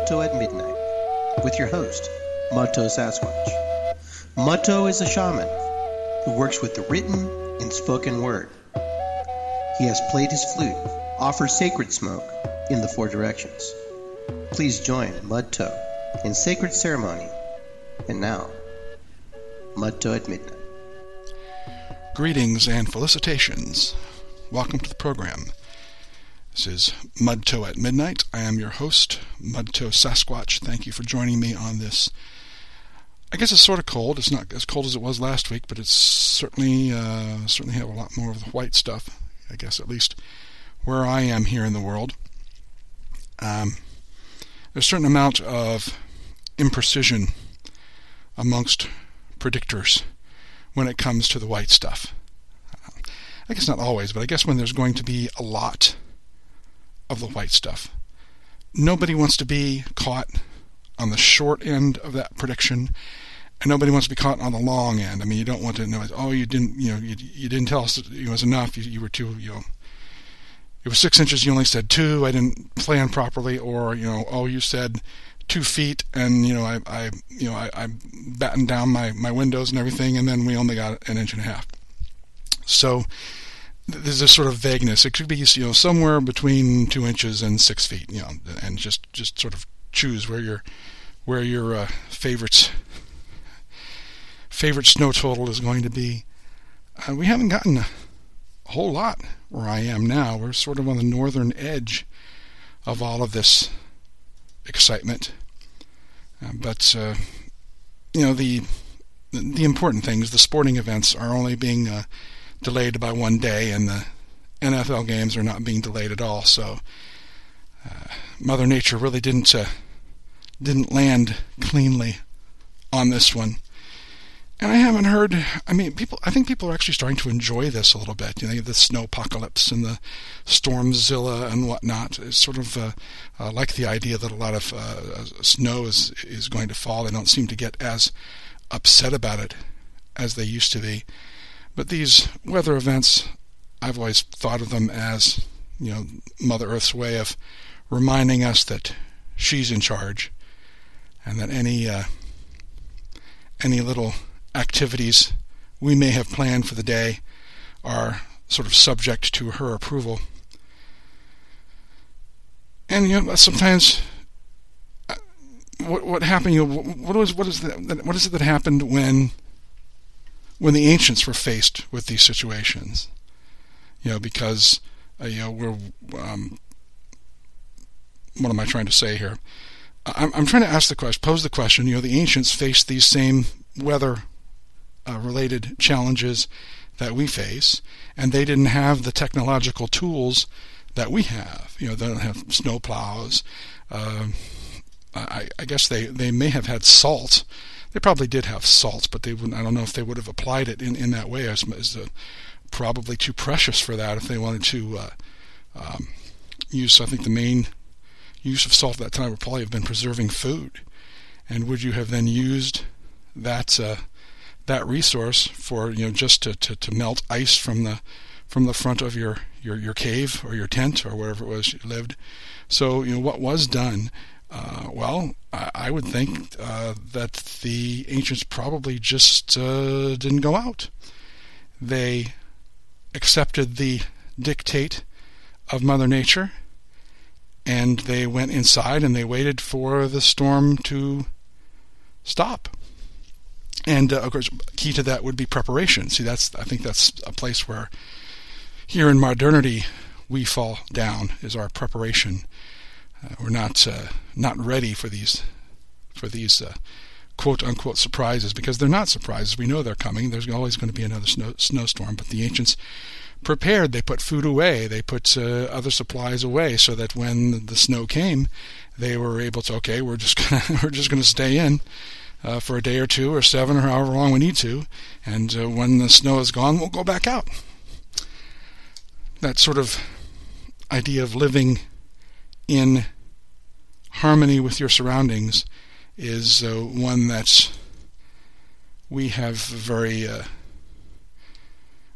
Mudto at Midnight with your host, Mudto Sasquatch. Mudto is a shaman who works with the written and spoken word. He has played his flute, offers sacred smoke in the four directions. Please join Mudto in sacred ceremony. And now, Mudto at Midnight. Greetings and felicitations. Welcome to the program. This is Mudto at Midnight. I am your host, Mudto Sasquatch. Thank you for joining me on this. I guess it's sort of cold. It's not as cold as it was last week, but it's certainly have a lot more of the white stuff, I guess, at least where I am here in the world. There's a certain amount of imprecision amongst predictors when it comes to the white stuff. I guess not always, but I guess when there's going to be a lot of the white stuff, nobody wants to be caught on the short end of that prediction, and nobody wants to be caught on the long end. I mean, you don't want to know, oh, you didn't tell us it was enough. You were too, it was 6 inches. You only said 2. I didn't plan properly, or oh, you said 2 feet, and I battened down my windows and everything, and then we only got 1.5 inches. So there's this sort of vagueness. It could be somewhere between 2 inches and 6 feet, and just sort of choose where your favorite snow total is going to be. We haven't gotten a whole lot where I am now. We're sort of on the northern edge of all of this excitement, but the important things, the sporting events, are only being delayed by 1 day, and the NFL games are not being delayed at all. So Mother Nature really didn't land cleanly on this one. And I haven't heard. I think people are actually starting to enjoy this a little bit. The snow apocalypse and the Stormzilla and whatnot. It's sort of like the idea that a lot of snow is going to fall. They don't seem to get as upset about it as they used to be. But these weather events, I've always thought of them as Mother Earth's way of reminding us that she's in charge, and that any little activities we may have planned for the day are sort of subject to her approval. And sometimes what happened? What is it that happened when the ancients were faced with these situations? Because we're what am I trying to say here? I'm trying to pose the question. The ancients faced these same weather related challenges that we face, and they didn't have the technological tools that we have. They don't have snow plows. I guess they may have had salt. They probably did have salt, but they wouldn't. I don't know if they would have applied it in that way. As probably too precious for that if they wanted to use. I think the main use of salt at that time would probably have been preserving food. And would you have then used that resource for just to melt ice from the front of your cave or your tent or wherever it was you lived? So what was done? I would think that the ancients probably just didn't go out. They accepted the dictate of Mother Nature, and they went inside and they waited for the storm to stop. And of course, key to that would be preparation. See, I think that's a place where here in modernity we fall down, is our preparation. We're not ready for these quote unquote surprises, because they're not surprises. We know they're coming. There's always going to be another snowstorm. But the ancients prepared. They put food away. They put other supplies away, so that when the snow came, they were able to. Okay, we're just gonna stay in for a day or two or 7 or however long we need to, and when the snow is gone, we'll go back out. That sort of idea of living in harmony with your surroundings is one that we have very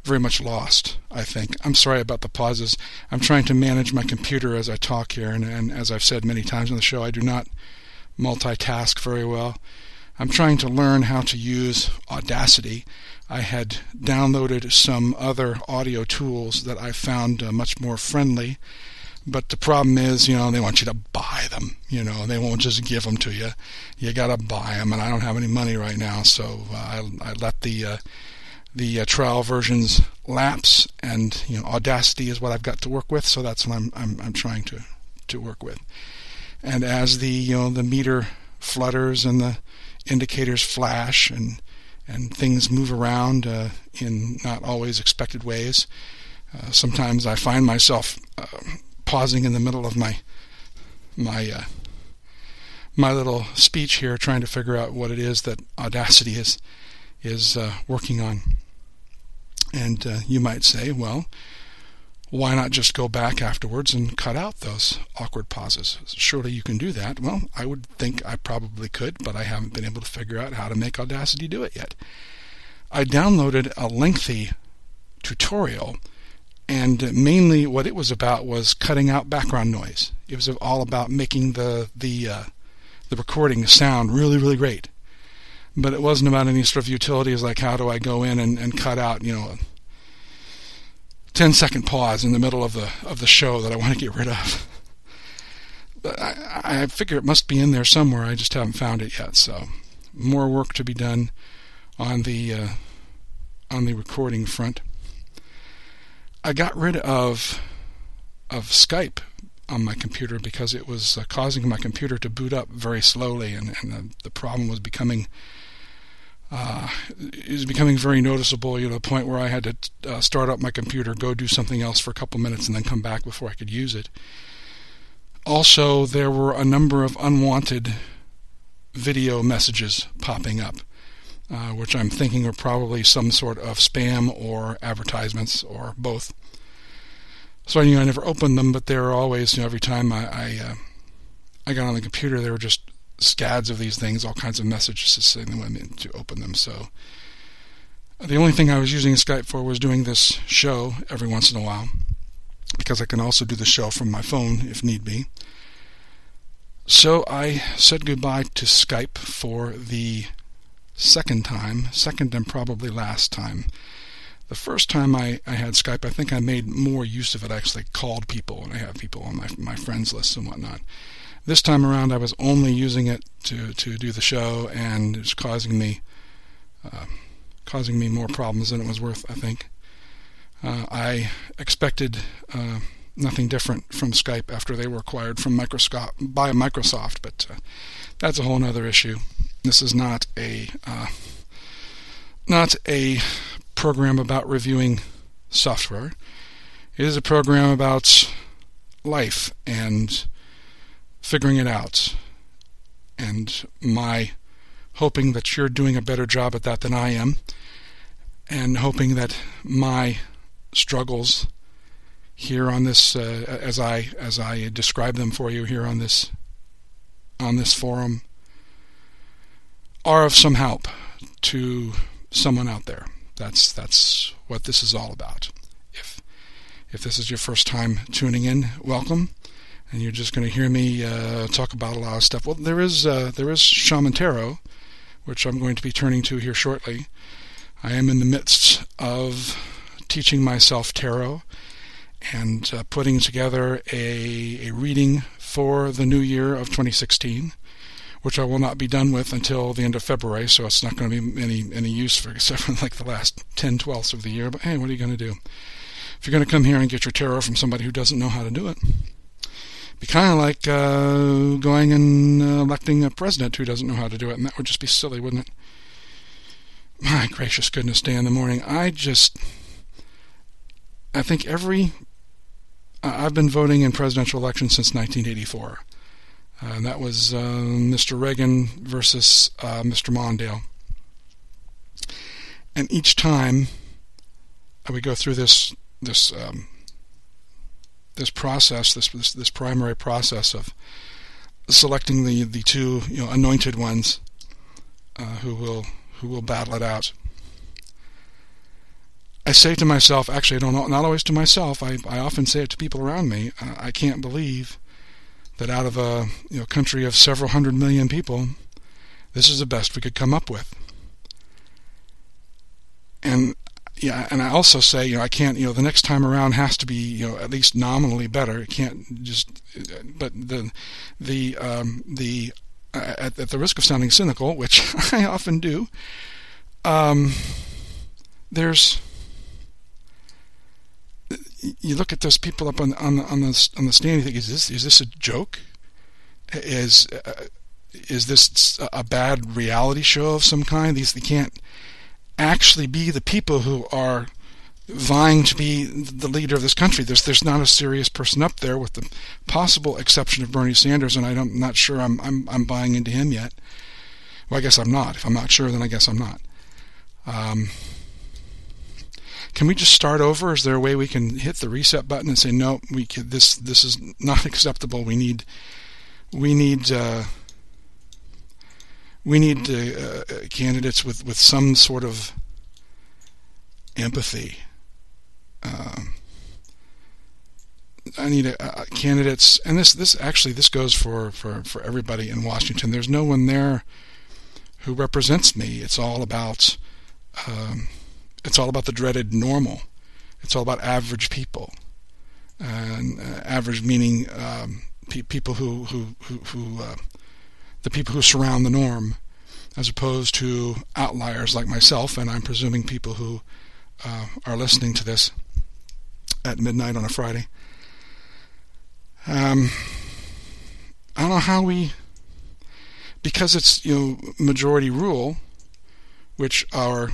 very much lost, I think. I'm sorry about the pauses. I'm trying to manage my computer as I talk here, and as I've said many times on the show, I do not multitask very well. I'm trying to learn how to use Audacity. I had downloaded some other audio tools that I found much more friendly, but the problem is, they want you to buy them. They won't just give them to you. You got to buy them, and I don't have any money right now, so I let the trial versions lapse, and Audacity is what I've got to work with, so that's what I'm trying to work with. And as the meter flutters and the indicators flash and things move around in not always expected ways, sometimes I find myself pausing in the middle of my little speech here, trying to figure out what it is that Audacity is working on. And you might say, well, why not just go back afterwards and cut out those awkward pauses? Surely you can do that. Well, I would think I probably could, but I haven't been able to figure out how to make Audacity do it yet. I downloaded a lengthy tutorial, and mainly what it was about was cutting out background noise. It was all about making the recording sound really, really great. But it wasn't about any sort of utilities like how do I go in and cut out, a 10-second pause in the middle of the show that I want to get rid of. But I figure it must be in there somewhere. I just haven't found it yet. So more work to be done on the recording front. I got rid of Skype on my computer because it was causing my computer to boot up very slowly, and the problem was becoming very noticeable, to the point where I had to start up my computer, go do something else for a couple minutes, and then come back before I could use it. Also, there were a number of unwanted video messages popping up, which I'm thinking are probably some sort of spam or advertisements or both. So I knew I never opened them, but there were always, every time I got on the computer, there were just scads of these things, all kinds of messages saying they wanted me to open them. So the only thing I was using Skype for was doing this show every once in a while, because I can also do the show from my phone if need be. So I said goodbye to Skype for the second and probably last time. The first time I had Skype, I think I made more use of it. I actually called people, and I have people on my friends list and whatnot. This time around, I was only using it to do the show, and it's causing me more problems than it was worth, I think. I expected nothing different from Skype after they were acquired by Microsoft, but that's a whole other issue. This is not a program about reviewing software. It is a program about life and figuring it out, and my hoping that you're doing a better job at that than I am, and hoping that my struggles here on this, as I describe them for you here on this forum, are of some help to someone out there. That's what this is all about. If this is your first time tuning in, welcome. And you're just going to hear me talk about a lot of stuff. Well, there is Shaman Tarot, which I'm going to be turning to here shortly. I am in the midst of teaching myself tarot and putting together a reading for the new year of 2016, which I will not be done with until the end of February, so it's not going to be any use for except for like the last 10/12 of the year. But hey, what are you going to do? If you're going to come here and get your tarot from somebody who doesn't know how to do it, it'd be kind of like going and electing a president who doesn't know how to do it, and that would just be silly, wouldn't it? My gracious goodness, day in the morning. I think I've been voting in presidential elections since 1984. And that was Mr. Reagan versus Mr. Mondale. And each time we go through this process, this primary process of selecting the two anointed ones who will battle it out, I say to myself, actually, I don't, not always to myself, I often say it to people around me, I can't believe that out of a country of several 100 million people, this is the best we could come up with. And and I also say, I can't, the next time around has to be, at least nominally better. It can't just, but at the risk of sounding cynical, which I often do, you look at those people up on the stand, you think, is this a joke? Is this a bad reality show of some kind? They can't actually be the people who are vying to be the leader of this country. There's not a serious person up there, with the possible exception of Bernie Sanders, and I'm not sure I'm buying into him yet. Well, I guess I'm not. If I'm not sure, then I guess I'm not. Can we just start over? Is there a way we can hit the reset button and say, no, this is not acceptable. We need candidates with some sort of empathy. I need candidates, and this goes for everybody in Washington. There's no one there who represents me. It's all about the dreaded normal. It's all about average people, and average meaning people who the people who surround the norm, as opposed to outliers like myself, and I'm presuming people who are listening to this at midnight on a Friday. I don't know how because it's majority rule, which our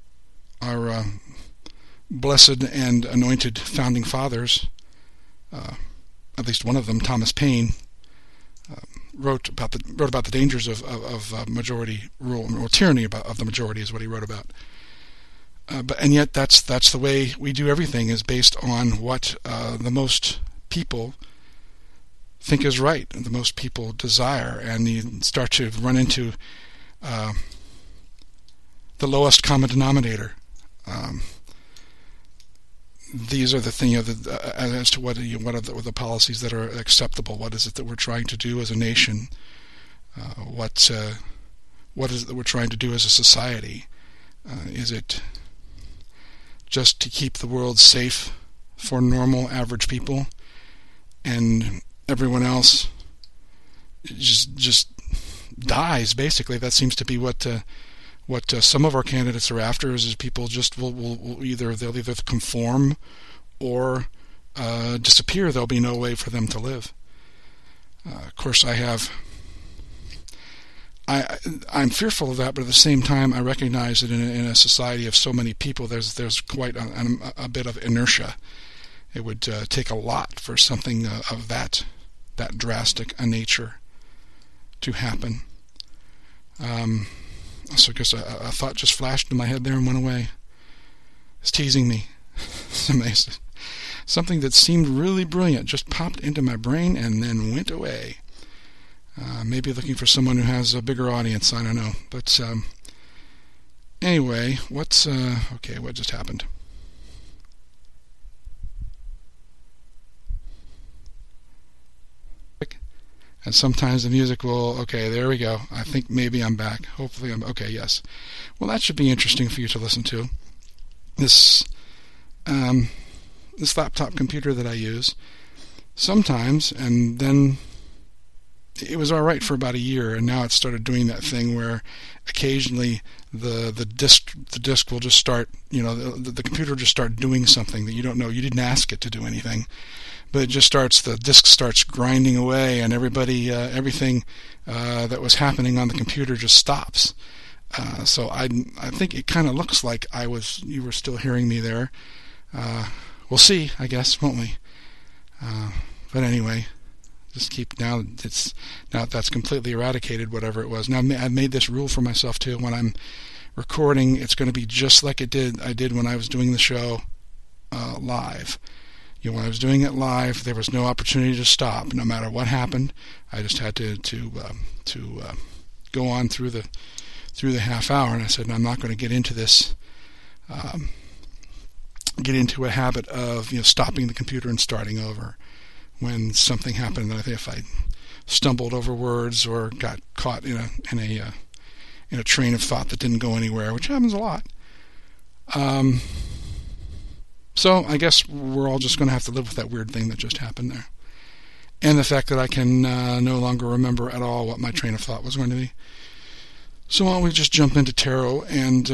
blessed and anointed founding fathers, at least one of them, Thomas Paine, wrote about the dangers of majority rule, or tyranny of the majority is what he wrote about. And yet that's the way we do everything, is based on what the most people think is right, and the most people desire, and you start to run into the lowest common denominator. These are the things, as to what are the policies that are acceptable. What is it that we're trying to do as a nation? What is it that we're trying to do as a society? Is it just to keep the world safe for normal, average people, and everyone else just dies? Basically, that seems to be what some of our candidates are after. Is people just will either conform or disappear. There'll be no way for them to live. Of course, I'm fearful of that, but at the same time, I recognize that in a society of so many people, there's quite a bit of inertia. It would take a lot for something of that drastic a nature to happen. So I guess a thought just flashed in my head there and went away. It's teasing me. It's amazing. Something that seemed really brilliant just popped into my brain and then went away. Maybe looking for someone who has a bigger audience, I don't know. But anyway, what just happened? And sometimes the music will, okay, there we go. I think maybe I'm back. Hopefully I'm, okay, yes. Well, that should be interesting for you to listen to. This laptop computer that I use, sometimes, and then it was all right for about a year, and now it started doing that thing where occasionally the disk will just start, the computer will just start doing something that you don't know. You didn't ask it to do anything. But it just the disk starts grinding away, and everything that was happening on the computer just stops. So I think it kind of looks like you were still hearing me there. We'll see, I guess, won't we? But anyway, just now that's completely eradicated, whatever it was. Now I've made this rule for myself too. When I'm recording, it's going to be just like I did when I was doing the show live. When I was doing it live, there was no opportunity to stop. No matter what happened, I just had to go on through the half hour. And I said, I'm not going to get into this get into a habit of stopping the computer and starting over when something happened. I think if I stumbled over words or got caught in a train of thought that didn't go anywhere, which happens a lot. So I guess we're all just going to have to live with that weird thing that just happened there. And the fact that I can no longer remember at all what my train of thought was going to be. So why don't we just jump into tarot and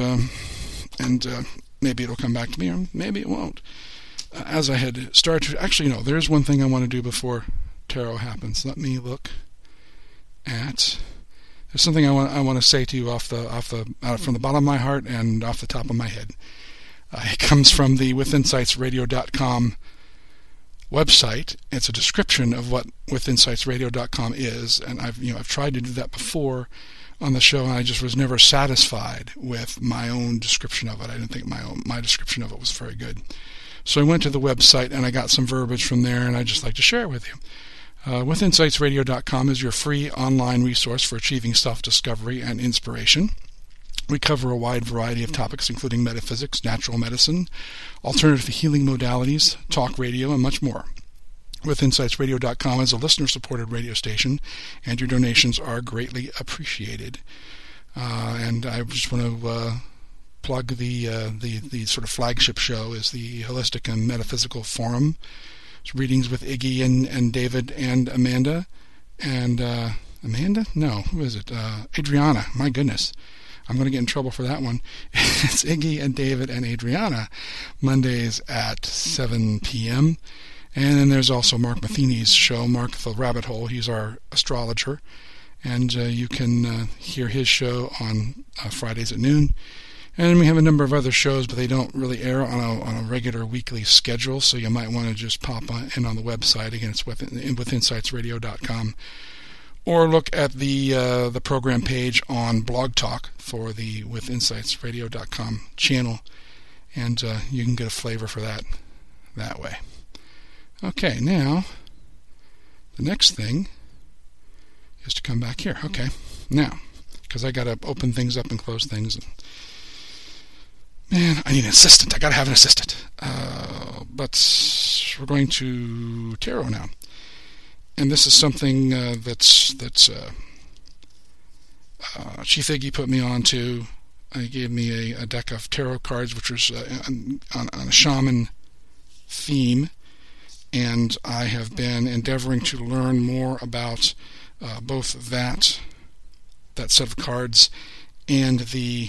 maybe it'll come back to me or maybe it won't. As I had started to... Actually, no, there's one thing I want to do before tarot happens. Let me look at... There's something I want to say to you from the bottom of my heart and off the top of my head. It comes from the withinsightsradio.com website. It's a description of what withinsightsradio.com is, and I've tried to do that before on the show, and I just was never satisfied with my own description of it. I didn't think my description of it was very good. So I went to the website and I got some verbiage from there, and I'd just like to share it with you. WithinsightsRadio.com is your free online resource for achieving self-discovery and inspiration. We cover a wide variety of topics, including metaphysics, natural medicine, alternative healing modalities, talk radio, and much more. WithinsightsRadio.com is a listener-supported radio station, and your donations are greatly appreciated. And I just want to plug the sort of flagship show is the Holistic and Metaphysical Forum. It's readings with Iggy and David and Amanda. And Amanda? No, who is it? Adriana. My goodness. I'm going to get in trouble for that one. It's Iggy and David and Adriana, Mondays at 7 p.m. And then there's also Mark Matheny's show, Mark the Rabbit Hole. He's our astrologer. And you can hear his show on Fridays at noon. And we have a number of other shows, but they don't really air on a regular weekly schedule, so you might want to just pop in on the website. Again, it's withinsightsradio.com. Or look at the program page on Blog Talk for the withinsightsradio.com channel, and you can get a flavor for that way. Okay, now, the next thing is to come back here. Okay, now, because I got to open things up and close things. Man, I need an assistant. I got to have an assistant. But we're going to tarot now. And this is something that's Chief Iggy put me on to. He gave me a deck of tarot cards, which was on a shaman theme. And I have been endeavoring to learn more about both that set of cards and the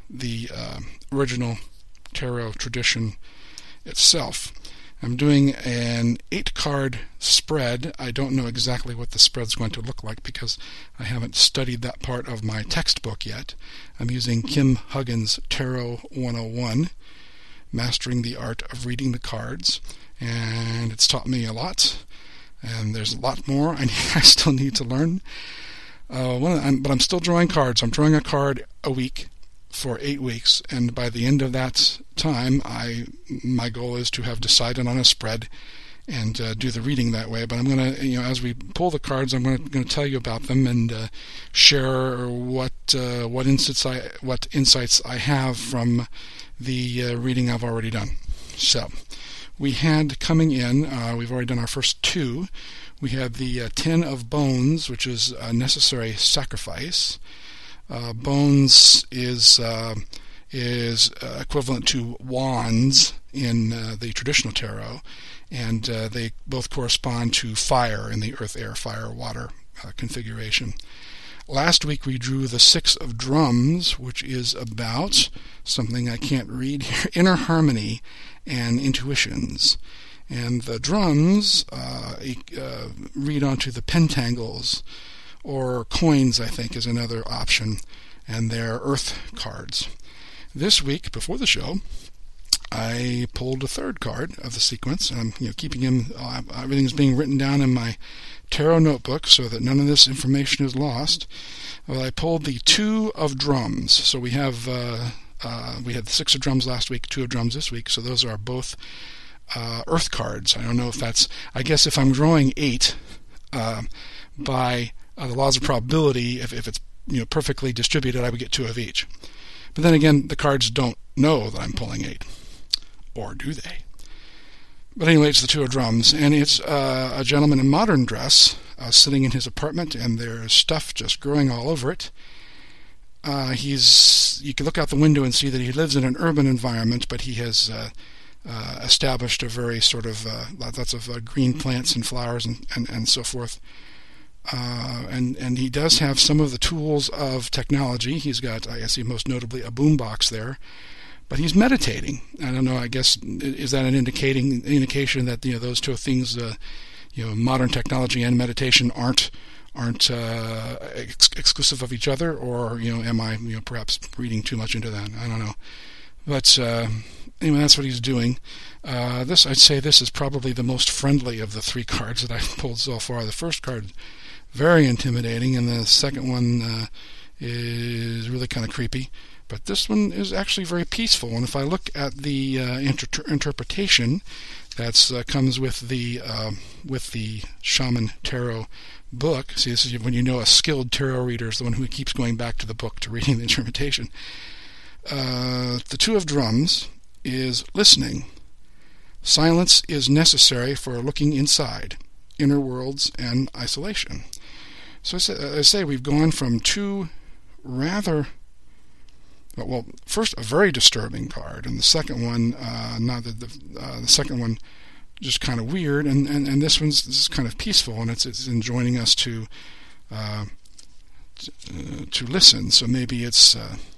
original tarot tradition itself. I'm doing an 8-card spread. I don't know exactly what the spread's going to look like because I haven't studied that part of my textbook yet. I'm using Kim Huggins' Tarot 101, Mastering the Art of Reading the Cards, and it's taught me a lot, and there's a lot more I still need to learn. But I'm still drawing cards. I'm drawing a card a week for 8 weeks, and by the end of that time, my goal is to have decided on a spread and do the reading that way. But I'm going to, as we pull the cards, I'm going to tell you about them and share what insights I have from the reading I've already done. So, we had coming in, we've already done our first 2. We had the 10 of Bones, which is a necessary sacrifice. Bones is equivalent to wands in the traditional tarot, and they both correspond to fire in the earth, air, fire, water configuration. Last week we drew the 6 of Drums, which is about something I can't read here, inner harmony and intuitions. And the drums read onto the pentangles, or coins, I think, is another option, and they're earth cards. This week, before the show, I pulled a 3rd card of the sequence, and I'm keeping him. Everything's being written down in my tarot notebook so that none of this information is lost. Well, I pulled the 2 of Drums. So we had the 6 of Drums last week, 2 of Drums this week. So those are both earth cards. I don't know if that's. I guess if I'm drawing 8 by the laws of probability, if it's perfectly distributed, I would get 2 of each. But then again, the cards don't know that I'm pulling 8. Or do they? But anyway, it's the Two of Drums, and it's a gentleman in modern dress sitting in his apartment, and there's stuff just growing all over it. You can look out the window and see that he lives in an urban environment, but he has established a very sort of lots of green plants and flowers and so forth. And he does have some of the tools of technology. He's got, I see most notably, a boombox there. But he's meditating. I don't know. I guess is that an indication that those two things, modern technology and meditation aren't exclusive of each other, or am I perhaps reading too much into that? I don't know. But anyway, that's what he's doing. I'd say this is probably the most friendly of the three cards that I've pulled so far. The first card, very intimidating, and the second one is really kind of creepy. But this one is actually very peaceful, and if I look at the interpretation that comes with the Shaman Tarot book, see, this is when you know a skilled tarot reader is the one who keeps going back to the book to reading the interpretation. The Two of Drums is listening. Silence is necessary for looking inside, inner worlds, and isolation. So I say we've gone from two rather... Well, first a very disturbing card, and the second one, the second one, just kind of weird, and this is kind of peaceful, and it's enjoining us to listen. So maybe it's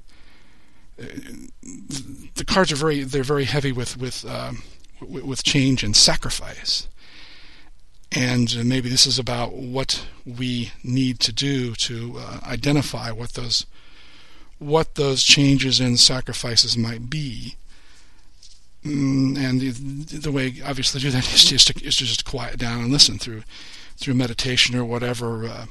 the cards are very heavy with change and sacrifice, and maybe this is about what we need to do to identify what those changes and sacrifices might be. And the way, obviously, to do that is to just quiet down and listen through meditation or whatever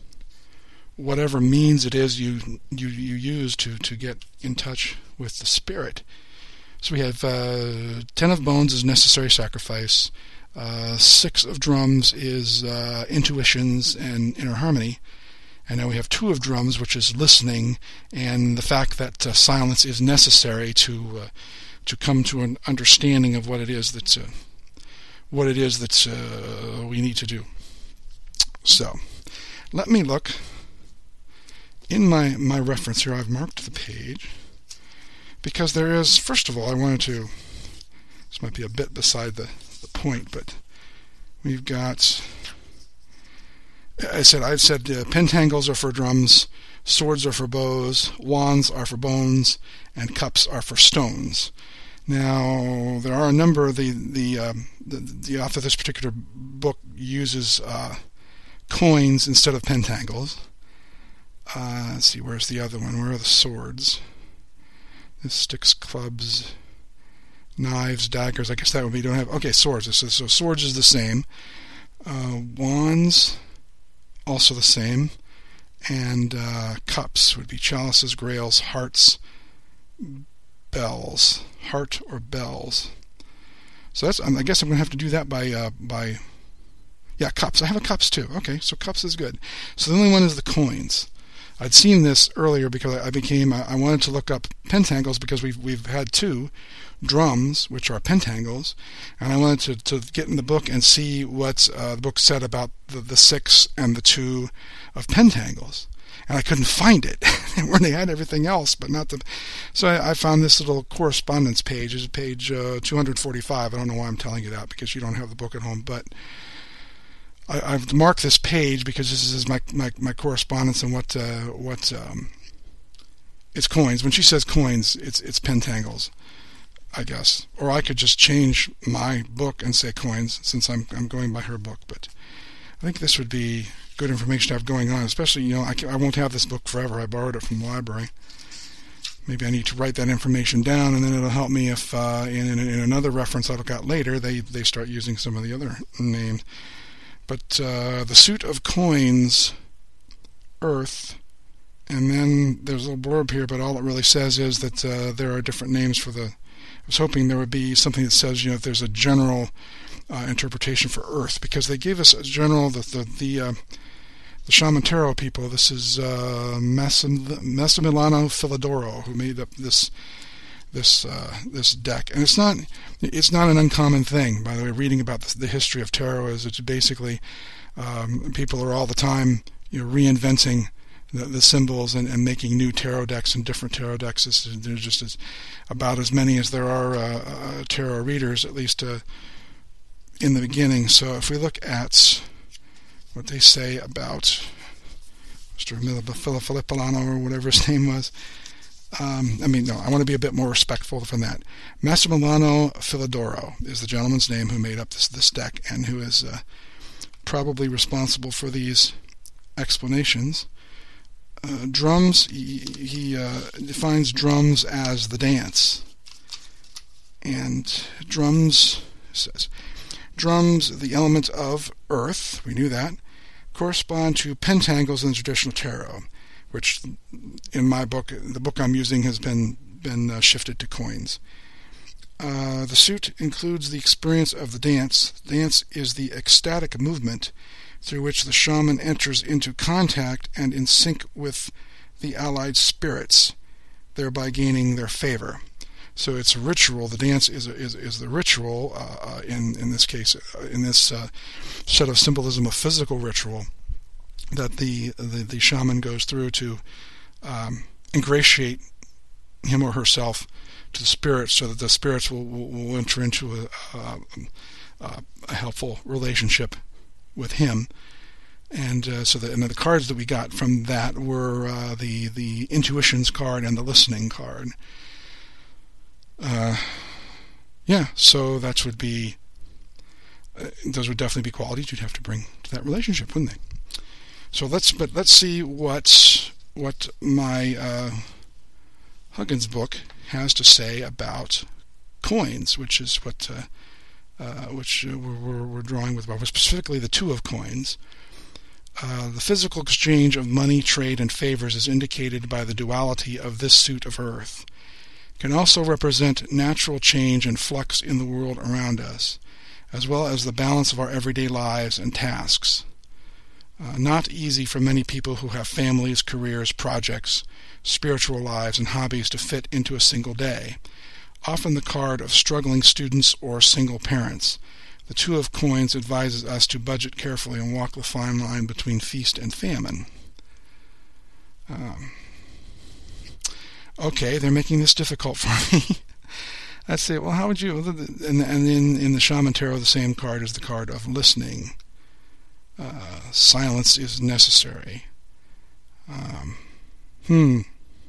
means it is you use to get in touch with the spirit. So we have 10 of Bones is necessary sacrifice, 6 of Drums is intuitions and inner harmony. And now we have 2 of Drums, which is listening, and the fact that silence is necessary to come to an understanding of what it is that we need to do. So, let me look in my reference here. I've marked the page because there is, first of all, I wanted to. This might be a bit beside the point, but we've got. I said pentangles are for drums, swords are for bows, wands are for bones, and cups are for stones. Now there are a number of the author of this particular book uses coins instead of pentangles. Let's see, where's the other one? Where are the swords? This sticks, clubs, knives, daggers. I guess that would be swords. So swords is the same. Wands. Also the same, and cups would be chalices, grails, hearts, bells, heart or bells. So that's. I guess I'm going to have to do that by cups. I have a cups too. Okay, so cups is good. So the only one is the coins. I'd seen this earlier because I wanted to look up pentangles because we've had 2 drums, which are pentangles, and I wanted to get in the book and see what the book said about the 6 and the 2 of pentangles, and I couldn't find it where they had everything else, but not the. So I found this little correspondence page. It's page 245. I don't know why I'm telling you that because you don't have the book at home, but I've marked this page because this is my correspondence and what it's coins. When she says coins, it's pentangles, I guess. Or I could just change my book and say coins since I'm going by her book. But I think this would be good information to have going on, especially, I won't have this book forever. I borrowed it from the library. Maybe I need to write that information down, and then it'll help me if in another reference I'll look at later, they start using some of the other names. But the suit of coins, earth, and then there's a little blurb here, but all it really says is that there are different names for the. I was hoping there would be something that says, if there's a general interpretation for earth, because they gave us a general, the Shaman Tarot people. This is Massimiliano Filodoro, who made up this this deck. And it's not an uncommon thing, by the way. Reading about the history of tarot is it's basically people are all the time reinventing the symbols and making new tarot decks and different tarot decks. There's just about as many as there are tarot readers, at least in the beginning. So if we look at what they say about Mr. Filippolano or whatever his name was, I want to be a bit more respectful from that. Massimiliano Filodoro is the gentleman's name who made up this deck and who is probably responsible for these explanations. Drums, he defines drums as the dance. And drums, says, drums, the element of earth, we knew that, correspond to pentangles in the traditional tarot, which in my book, the book I'm using, has been shifted to coins. The suit includes the experience of the dance. Dance is the ecstatic movement through which the shaman enters into contact and in sync with the allied spirits, thereby gaining their favor. So it's a ritual. The dance is the ritual in this case, in this set of symbolism of physical ritual that the shaman goes through to ingratiate him or herself to the spirits, so that the spirits will enter into a helpful relationship with him. And so the cards that we got from that were the intuitions card and the listening card. So that would be those would definitely be qualities you'd have to bring to that relationship, wouldn't they? So let's see what my Huggins book has to say about coins, which is what we're drawing with, specifically the two of coins. The physical exchange of money, trade, and favors is indicated by the duality of this suit of earth. It can also represent natural change and flux in the world around us, as well as the balance of our everyday lives and tasks. Not easy for many people who have families, careers, projects, spiritual lives, and hobbies to fit into a single day. Often the card of struggling students or single parents. The two of coins advises us to budget carefully and walk the fine line between feast and famine. Okay, they're making this difficult for me. I'd say, well, how would you... And in the Shaman Tarot, the same card is the card of listening. Silence is necessary. Well,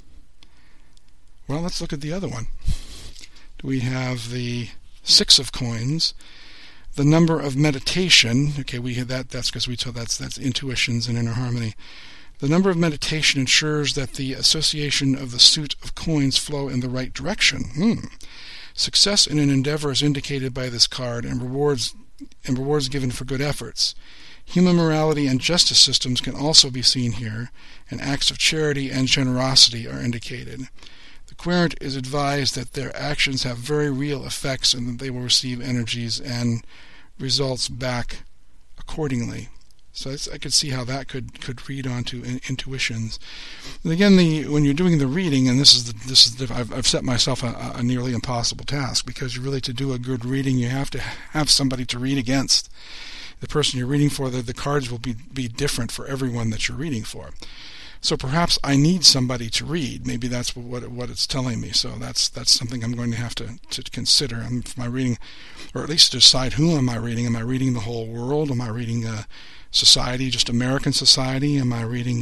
let's look at the other one. We have the Six of Coins. The number of meditation. Okay, we had that. That's because we told that's intuitions and inner harmony. The number of meditation ensures that the association of the suit of coins flow in the right direction. Success in an endeavor is indicated by this card, and rewards given for good efforts. Human morality and justice systems can also be seen here, and acts of charity and generosity are indicated. The querent is advised that their actions have very real effects and that they will receive energies and results back accordingly. So I could see how that could read onto intuitions. And again, when you're doing the reading, and I've set myself a nearly impossible task, because really to do a good reading you have to have somebody to read against. The person you're reading for, the cards will be different for everyone that you're reading for. So perhaps I need somebody to read. Maybe that's what it's telling me. So that's something I'm going to have to consider. Am I reading, or at least decide who am I reading? Am I reading the whole world? Am I reading society, just American society? Am I reading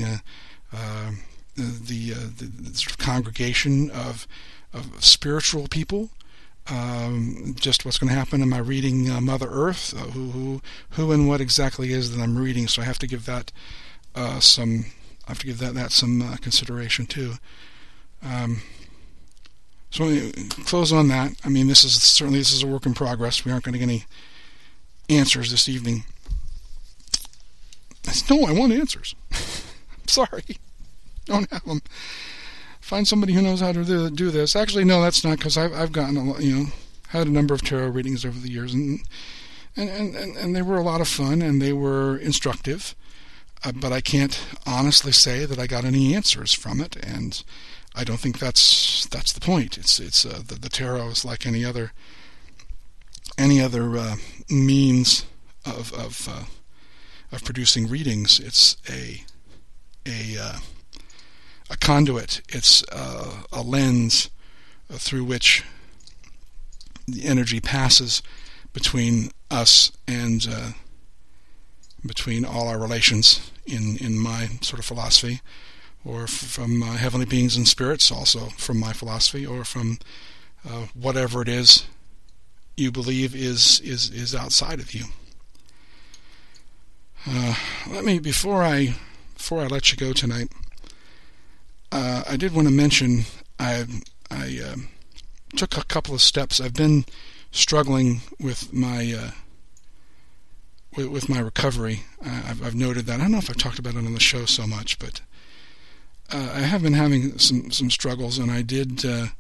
the sort of congregation of spiritual people? Just what's going to happen? Am I reading Mother Earth? Who and what exactly is that I'm reading? So I have to give that some consideration too. So close on that. I mean, this is a work in progress. We aren't going to get any answers this evening. No, I want answers. I'm sorry, don't have them. Find somebody who knows how to do this. Actually, no, that's not, because I've gotten had a number of tarot readings over the years, and they were a lot of fun and they were instructive. But I can't honestly say that I got any answers from it, and I don't think that's the point. It's the tarot is like any other means of producing readings. It's a conduit. It's a lens through which the energy passes between us and between all our relations in my sort of philosophy, or from heavenly beings and spirits, also from my philosophy, or from whatever it is you believe is outside of you. Before I let you go tonight, I did want to mention I took a couple of steps. I've been struggling with my recovery. I've noted that. I don't know if I've talked about it on the show so much, but I have been having some struggles, and I did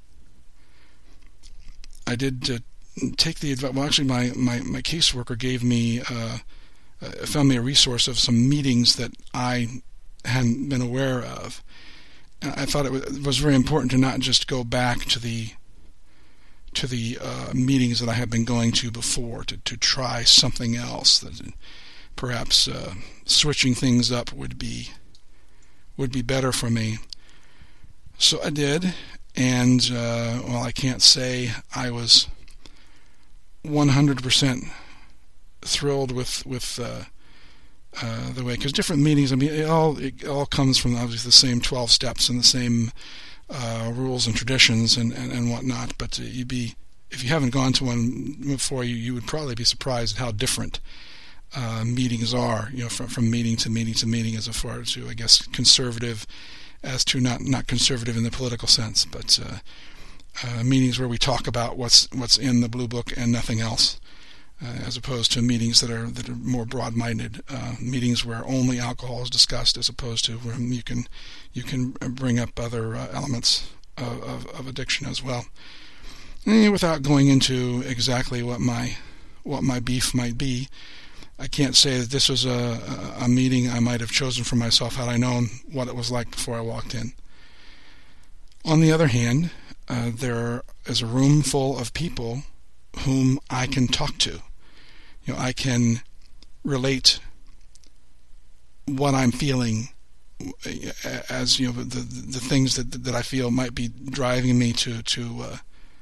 take the advice. Well, actually, my caseworker gave me found me a resource of some meetings that I hadn't been aware of. And I thought it was very important to not just go back to the meetings that I had been going to before, to try something else. That perhaps switching things up would be better for me. So I did, and while I can't say I was 100% thrilled with the way, because different meetings, I mean, it all comes from obviously the same 12 steps and the same rules and traditions and whatnot. But if you haven't gone to one before, you would probably be surprised at how different meetings are. From meeting to meeting to meeting, as far as to, I guess, conservative, as to not conservative in the political sense, but meetings where we talk about what's in the Blue Book and nothing else. As opposed to meetings that are more broad-minded, meetings where only alcohol is discussed, as opposed to where you can bring up other elements of addiction as well. And without going into exactly what my beef might be, I can't say that this was a meeting I might have chosen for myself had I known what it was like before I walked in. On the other hand, there is a room full of people whom I can talk to. I can relate what I'm feeling as the things that I feel might be driving me to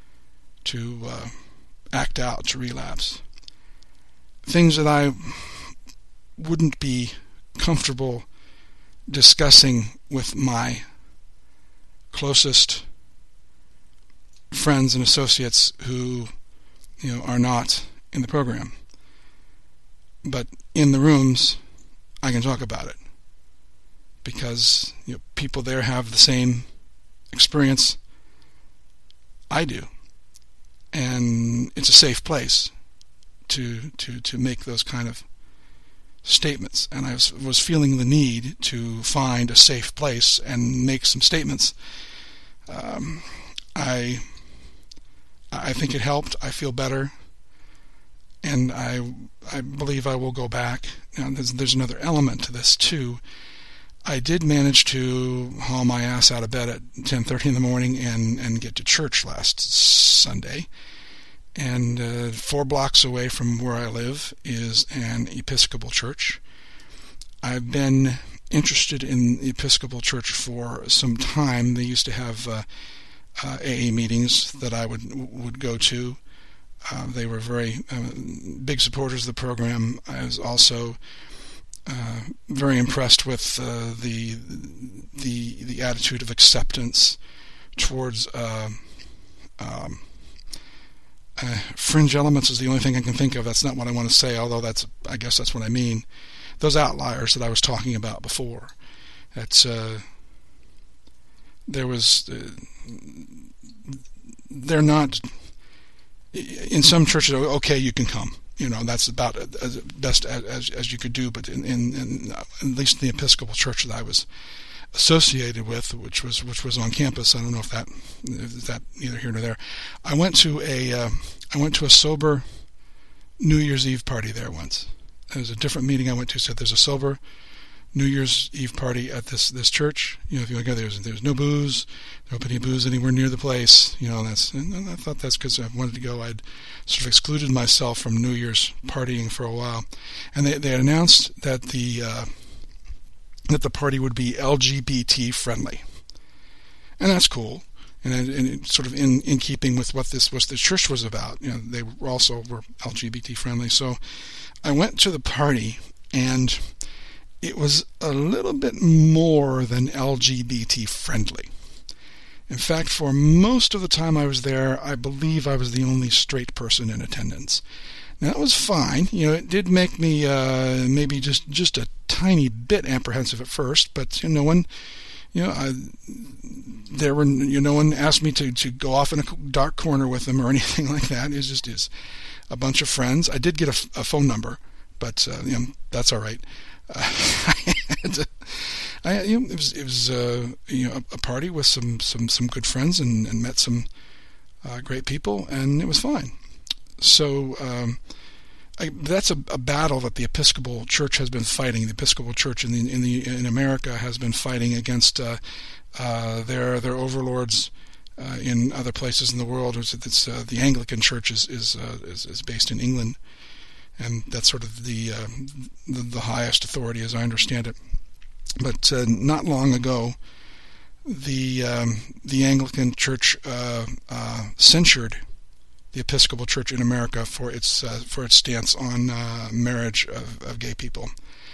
act out, to relapse. Things that I wouldn't be comfortable discussing with my closest friends and associates who are not in the program. But in the rooms, I can talk about it because people there have the same experience I do, and it's a safe place to make those kind of statements. And I was feeling the need to find a safe place and make some statements. I think it helped. I feel better. And I believe I will go back. Now, there's another element to this too. I did manage to haul my ass out of bed at 10:30 in the morning and get to church last Sunday. And 4 blocks away from where I live is an Episcopal church. I've been interested in the Episcopal church for some time. They used to have AA meetings that I would go to. They were very big supporters of the program. I was also very impressed with the attitude of acceptance towards fringe elements. Is the only thing I can think of. That's not what I want to say, although I guess that's what I mean. Those outliers that I was talking about before. They're not. In some churches, okay, you can come. That's about as best as you could do. But in at least the Episcopal church that I was associated with, which was on campus, I don't know if that neither here nor there. I went to a sober New Year's Eve party there once. There was a different meeting I went to. Said there's a sober New Year's Eve party at this church. If you want to go, there's no booze, nobody booze anywhere near the place. And I thought that's because I wanted to go. I'd sort of excluded myself from New Year's partying for a while, and they had announced that the party would be LGBT friendly, and that's cool. And it's sort of in keeping with what the church was about. They also were LGBT friendly. So I went to the party, and it was a little bit more than LGBT friendly. In fact, for most of the time I was there, I believe I was the only straight person in attendance. Now, that was fine. It did make me maybe just a tiny bit apprehensive at first, but no one asked me to go off in a dark corner with them or anything like that. It was just a bunch of friends. I did get a phone number, but that's all right. It was a party with some good friends and met some great people, and it was fine. So that's a battle that the Episcopal Church has been fighting. The Episcopal Church in America has been fighting against their overlords in other places in the world. The Anglican Church is based in England, and that's sort of the highest authority, as I understand it. But not long ago, the Anglican Church censured the Episcopal Church in America for its stance on marriage of gay people.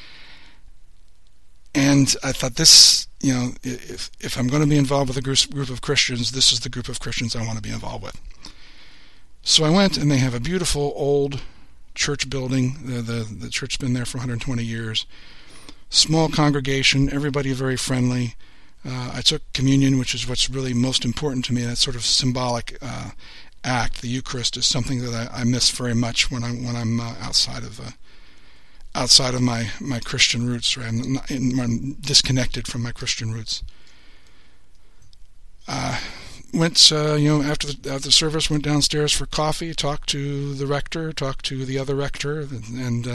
And I thought, this, if I'm going to be involved with a group of Christians, this is the group of Christians I want to be involved with. So I went, and they have a beautiful old church building. The church's been there for 120 years. Small congregation, everybody very friendly. I took communion, which is what's really most important to me. That sort of symbolic act. The Eucharist is something that I miss very much when I'm outside of my Christian roots, or I'm disconnected from my Christian roots. Went after the service, went downstairs for coffee, talked to the rector, talked to the other rector, and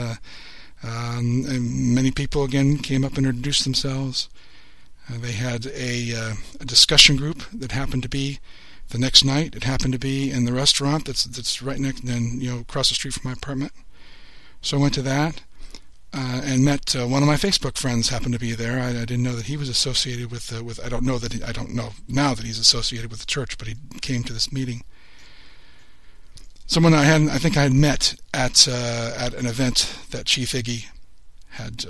many people again came up and introduced themselves. They had a discussion group that happened to be the next night. It happened to be in the restaurant that's right next, across the street from my apartment. So I went to that and met one of my Facebook friends. Happened to be there. I didn't know that he was associated with. I don't know now that he's associated with the church, but he came to this meeting. Someone I think I had met at an event that Chief Iggy had.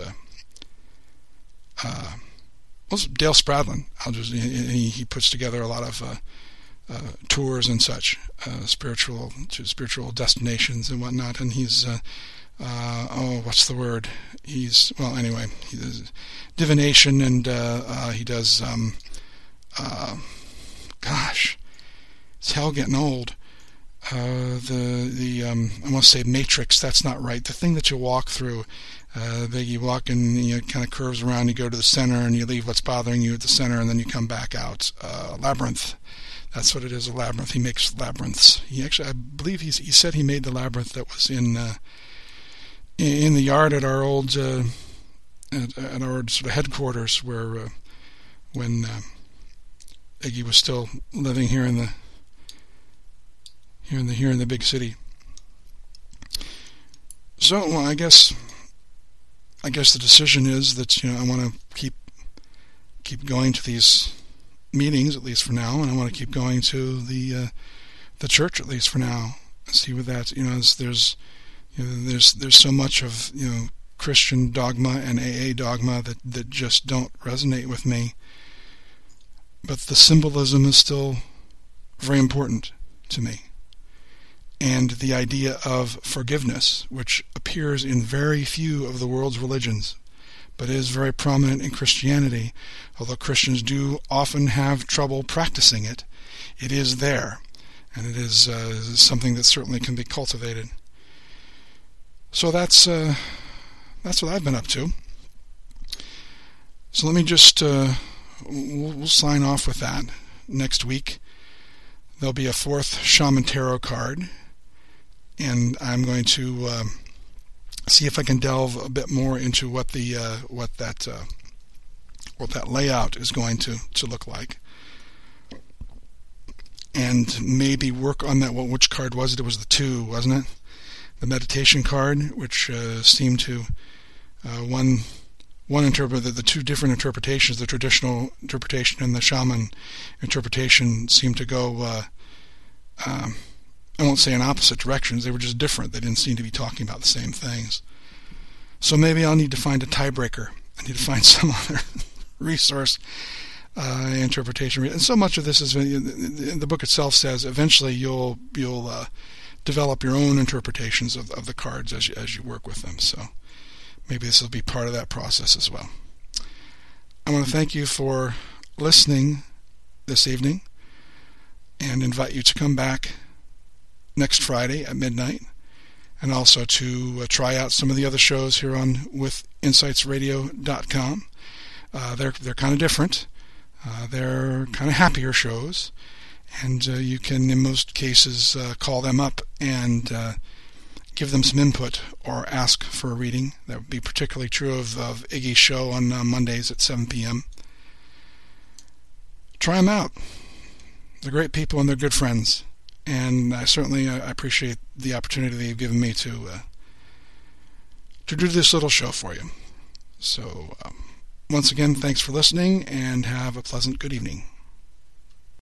Was Dale Spradlin. He puts together a lot of tours and such, spiritual destinations and whatnot. And he's what's the word? He does divination, and he does. Gosh, it's hell getting old. I want to say matrix. That's not right. The thing that you walk through. You walk and it kind of curves around. You go to the center and you leave what's bothering you at the center, and then you come back out. Labyrinth. That's what it is. A labyrinth. He makes labyrinths. I believe he said he made the labyrinth that was in the yard at our old at our sort of headquarters, where when Iggy was still living here in the big city. So I guess the decision is that I want to keep going to these meetings, at least for now, and I want to keep going to the church, at least for now, and see what that there's so much of Christian dogma and AA dogma that just don't resonate with me, but the symbolism is still very important to me. And the idea of forgiveness, which appears in very few of the world's religions, but is very prominent in Christianity, although Christians do often have trouble practicing it, it is there, and it is something that certainly can be cultivated. So that's what I've been up to. So let me just we'll sign off with that. Next week there'll be a fourth Shaman Tarot card. And I'm going to see if I can delve a bit more into what that layout is going to look like, and maybe work on that. Which card was it? It was the 2, wasn't it? The meditation card, which seemed to one interpret the 2 different interpretations, the traditional interpretation and the shaman interpretation, seemed to go. I won't say in opposite directions. They were just different. They didn't seem to be talking about the same things. So maybe I'll need to find a tiebreaker. I need to find some other resource interpretation. And so much of this is, the book itself says, eventually you'll develop your own interpretations of the cards as you work with them. So maybe this will be part of that process as well. I want to thank you for listening this evening and invite you to come back next Friday at midnight, and also to try out some of the other shows here on withinsightsradio.com. They're kind of different. They're kind of happier shows, and you can, in most cases, call them up and give them some input or ask for a reading. That would be particularly true of Iggy's show on Mondays at 7 p.m. Try them out. They're great people and they're good friends. And I certainly appreciate the opportunity that you've given me to do this little show for you. So, once again, thanks for listening, and have a pleasant good evening.